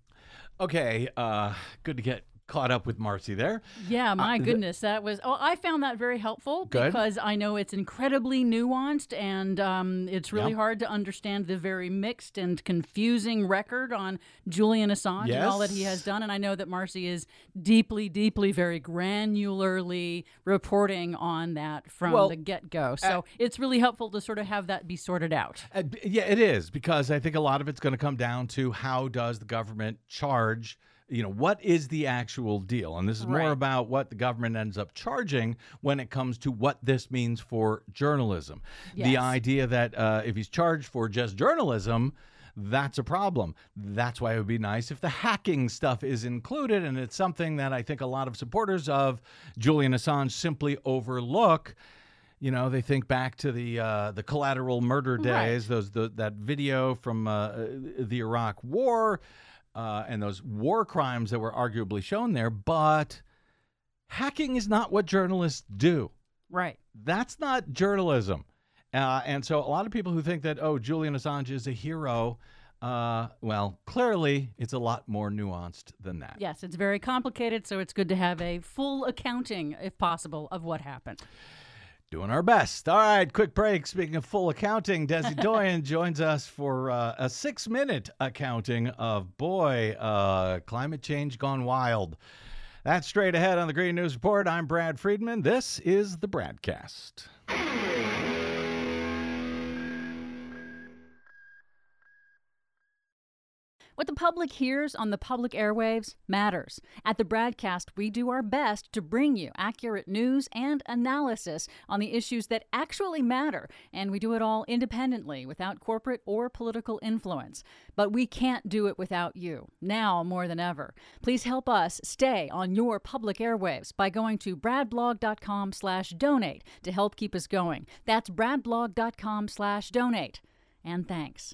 Okay, uh, good to get caught up with Marcy there. Yeah, my uh, goodness, that was, oh, I found that very helpful. Good. Because I know it's incredibly nuanced, and um, it's really yeah. hard to understand the very mixed and confusing record on Julian Assange yes. and all that he has done. And I know that Marcy is deeply, deeply, very granularly reporting on that from well, the get-go. So uh, it's really helpful to sort of have that be sorted out. Uh, yeah, it is, because I think a lot of it's going to come down to how does the government charge. You know, what is the actual deal? And this is more right. about what the government ends up charging when it comes to what this means for journalism. Yes. The idea that uh, if he's charged for just journalism, that's a problem. That's why it would be nice if the hacking stuff is included. And it's something that I think a lot of supporters of Julian Assange simply overlook. You know, they think back to the uh, the collateral murder days, right. those the, that video from uh, the Iraq War. Uh, and those war crimes that were arguably shown there, but hacking is not what journalists do. Right. That's not journalism. Uh, and so a lot of people who think that, oh, Julian Assange is a hero, uh, well, clearly it's a lot more nuanced than that. Yes, it's very complicated, so it's good to have a full accounting, if possible, of what happened. Doing our best. All right, quick break. Speaking of full accounting, Desi Doyen joins us for uh, a six-minute accounting of, boy, uh, climate change gone wild. That's straight ahead on the Green News Report. I'm Brad Friedman. This is the Bradcast. What the public hears on the public airwaves matters. At the Bradcast, we do our best to bring you accurate news and analysis on the issues that actually matter, and we do it all independently, without corporate or political influence. But we can't do it without you, now more than ever. Please help us stay on your public airwaves by going to bradblog.com slash donate to help keep us going. That's bradblog.com slash donate. And thanks.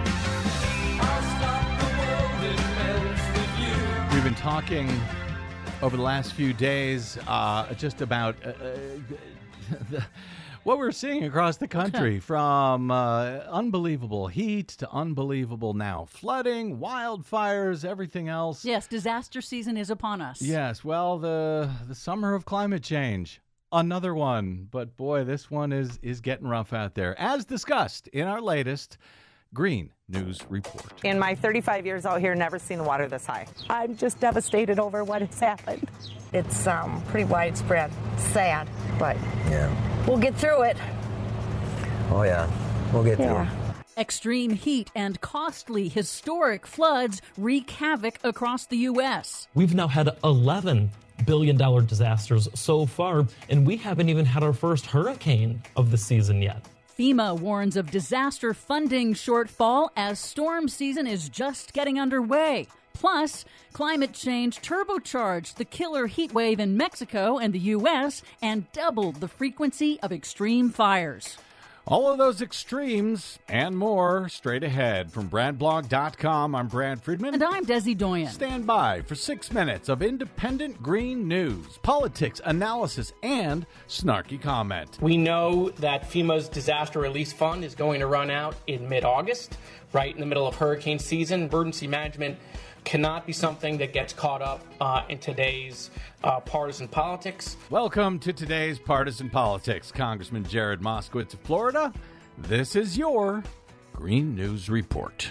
We've been talking over the last few days, uh, just about uh, the, what we're seeing across the country, from uh, unbelievable heat to unbelievable now flooding, wildfires, everything else. Yes, disaster season is upon us. Yes, well, the the summer of climate change. Another one, but boy, this one is is getting rough out there, as discussed in our latest Green News Report. In my thirty-five years out here, never seen the water this high. I'm just devastated over what has happened. It's um, pretty widespread. Sad, but Yeah. we'll get through it. Oh, yeah. We'll get through Yeah. it. Extreme heat and costly historic floods wreak havoc across the U S. We've now had eleven billion dollars disasters so far, and we haven't even had our first hurricane of the season yet. FEMA warns of disaster funding shortfall as storm season is just getting underway. Plus, climate change turbocharged the killer heat wave in Mexico and the U S and doubled the frequency of extreme fires. All of those extremes and more straight ahead. From brad blog dot com, I'm Brad Friedman. And I'm Desi Doyen. Stand by for six minutes of independent green news, politics, analysis, and snarky comment. We know that FEMA's Disaster Release Fund is going to run out in mid-August, right in the middle of hurricane season. Emergency management cannot be something that gets caught up uh, in today's uh, partisan politics. Welcome to today's Partisan Politics. Congressman Jared Moskowitz of Florida. This is your Green News Report.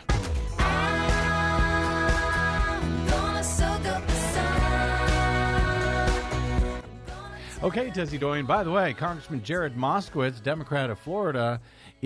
Okay, Desi Doyen, by the way, Congressman Jared Moskowitz, Democrat of Florida,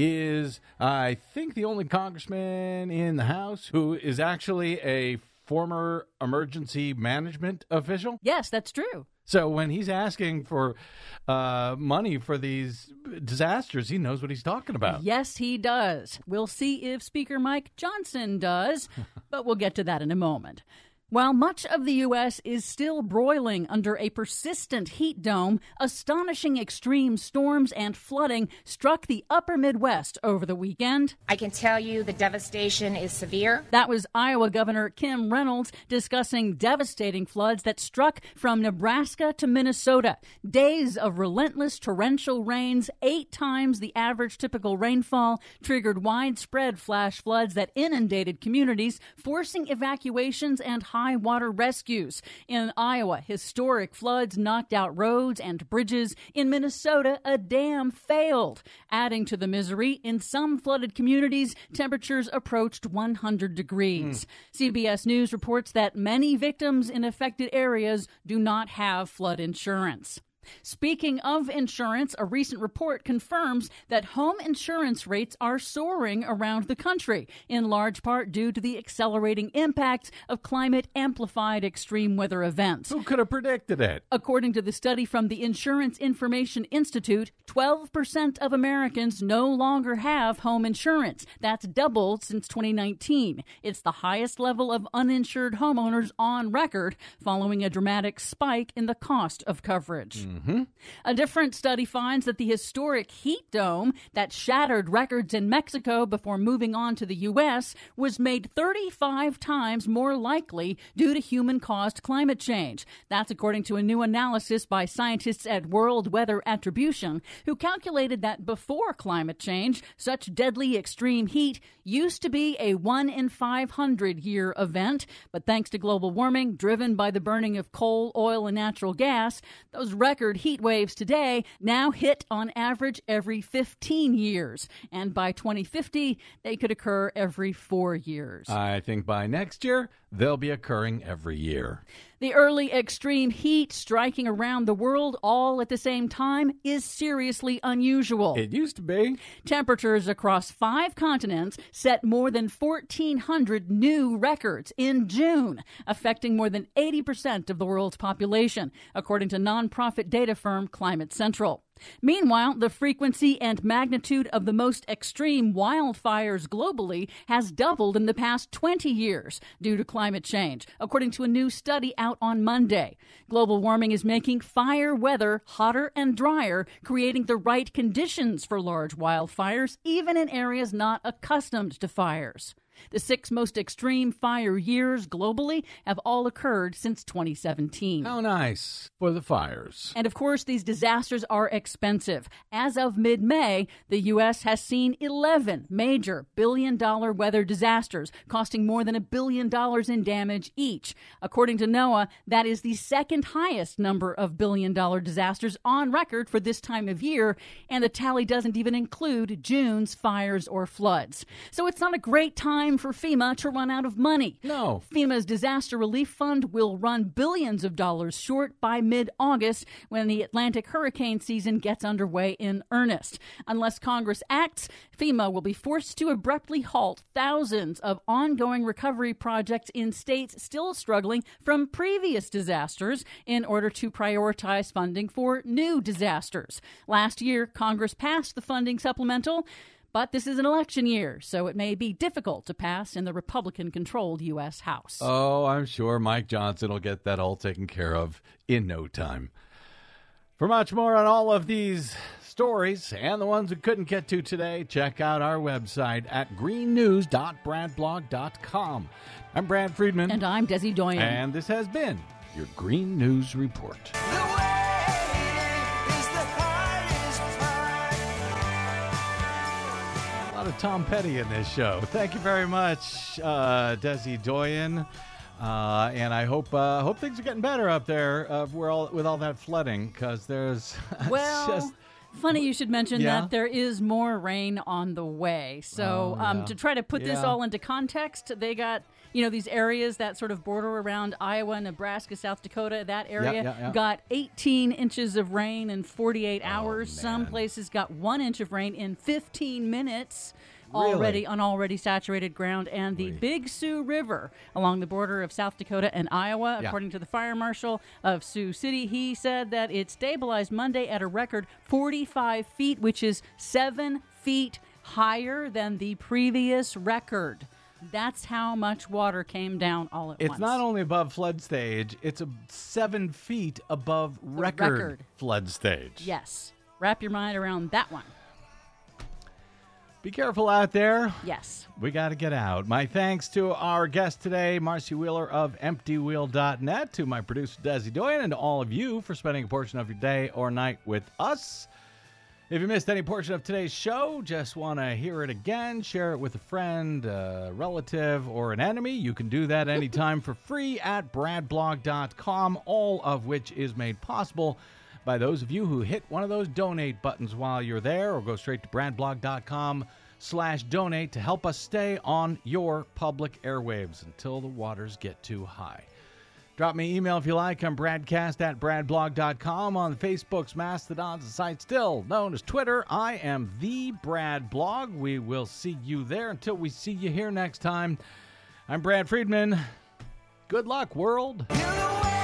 is, I think, the only congressman in the House who is actually a former emergency management official. Yes, that's true. So when he's asking for uh, money for these disasters, he knows what he's talking about. Yes, he does. We'll see if Speaker Mike Johnson does, but we'll get to that in a moment. While much of the U S is still broiling under a persistent heat dome, astonishing extreme storms and flooding struck the upper Midwest over the weekend. I can tell you the devastation is severe. That was Iowa Governor Kim Reynolds discussing devastating floods that struck from Nebraska to Minnesota. Days of relentless torrential rains, eight times the average typical rainfall, triggered widespread flash floods that inundated communities, forcing evacuations and high water rescues. In Iowa, historic floods knocked out roads and bridges. In Minnesota, a dam failed. Adding to the misery, in some flooded communities, temperatures approached one hundred degrees. Mm. C B S News reports that many victims in affected areas do not have flood insurance. Speaking of insurance, a recent report confirms that home insurance rates are soaring around the country, in large part due to the accelerating impact of climate-amplified extreme weather events. Who could have predicted it? According to the study from the Insurance Information Institute, twelve percent of Americans no longer have home insurance. That's doubled since twenty nineteen. It's the highest level of uninsured homeowners on record, following a dramatic spike in the cost of coverage. Mm. Mm-hmm. A different study finds that the historic heat dome that shattered records in Mexico before moving on to the U S was made thirty-five times more likely due to human-caused climate change. That's according to a new analysis by scientists at World Weather Attribution, who calculated that before climate change, such deadly extreme heat used to be a one in five hundred year event. But thanks to global warming, driven by the burning of coal, oil, and natural gas, those records heat waves today now hit on average every fifteen years. And by twenty fifty, they could occur every four years. I think by next year, they'll be occurring every year. The early extreme heat striking around the world all at the same time is seriously unusual. It used to be. Temperatures across five continents set more than fourteen hundred new records in June, affecting more than eighty percent of the world's population, according to nonprofit data firm Climate Central. Meanwhile, the frequency and magnitude of the most extreme wildfires globally has doubled in the past twenty years due to climate change, according to a new study out on Monday. Global warming is making fire weather hotter and drier, creating the right conditions for large wildfires, even in areas not accustomed to fires. The six most extreme fire years globally have all occurred since twenty seventeen. How nice for the fires. And of course, these disasters are expensive. As of mid-May, the U S has seen eleven major billion-dollar weather disasters, costing more than a billion dollars in damage each. According to NOAA, that is the second highest number of billion-dollar disasters on record for this time of year, and the tally doesn't even include June's fires or floods. So it's not a great time for FEMA to run out of money. No. FEMA's Disaster Relief Fund will run billions of dollars short by mid-August when the Atlantic hurricane season gets underway in earnest. Unless Congress acts, FEMA will be forced to abruptly halt thousands of ongoing recovery projects in states still struggling from previous disasters in order to prioritize funding for new disasters. Last year, Congress passed the funding supplemental, but this is an election year, so it may be difficult to pass in the Republican-controlled U S House. Oh, I'm sure Mike Johnson will get that all taken care of in no time. For much more on all of these stories and the ones we couldn't get to today, check out our website at green news dot brad blog dot com. I'm Brad Friedman. And I'm Desi Doyen. And this has been your Green News Report. A lot of Tom Petty in this show. Thank you very much, uh, Desi Doyen. Uh, and I hope uh, hope things are getting better up there uh, we're all, with all that flooding, because there's well, just... Funny you should mention Yeah? that there is more rain on the way. So Oh, um, yeah. to try to put this Yeah. all into context, they got, you know, these areas that sort of border around Iowa, Nebraska, South Dakota, that area yeah, yeah. got eighteen inches of rain in forty-eight hours. Some places got one inch of rain in fifteen minutes. Really? Already on already saturated ground, and the Big Sioux River along the border of South Dakota and Iowa, Yeah. according to the fire marshal of Sioux City, he said that it stabilized Monday at a record forty-five feet, which is seven feet higher than the previous record. That's how much water came down all at It's once. not only above flood stage, it's a seven feet above record, record. flood stage. Yes. Wrap your mind around that one. Be careful out there. Yes. We got to get out. My thanks to our guest today, Marcy Wheeler of empty wheel dot net, to my producer, Desi Doyen, and to all of you for spending a portion of your day or night with us. If you missed any portion of today's show, just want to hear it again, share it with a friend, a relative, or an enemy, you can do that anytime for free at brad blog dot com, all of which is made possible by those of you who hit one of those donate buttons while you're there, or go straight to brad blog dot com slash donate to help us stay on your public airwaves until the waters get too high. Drop me an email if you like. I'm bradcast at brad blog dot com. On Facebook's Mastodon's a site still known as Twitter. I am the Brad Blog. We will see you there. Until we see you here next time, I'm Brad Friedman. Good luck, world.